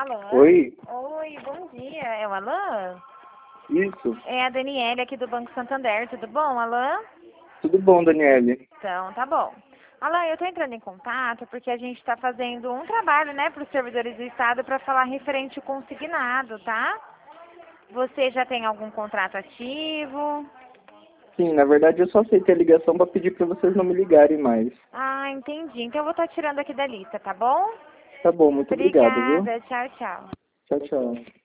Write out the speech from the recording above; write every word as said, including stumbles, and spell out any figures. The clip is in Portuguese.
Alô? Oi? Oi, bom dia. É o Alain? Isso. É a Daniele aqui do Banco Santander. Tudo bom, Alain? Tudo bom, Daniele? Então, tá bom. Alain, eu tô entrando em contato porque a gente está fazendo um trabalho, né, para os servidores do Estado para falar referente ao consignado, tá? Você já tem algum contrato ativo? Sim, na verdade eu só aceitei a ligação para pedir para vocês não me ligarem mais. Ah, entendi. Então eu vou estar tirando aqui da lista, tá bom? Tá bom, muito obrigado, viu? Obrigada. Tchau, tchau. Tchau, tchau.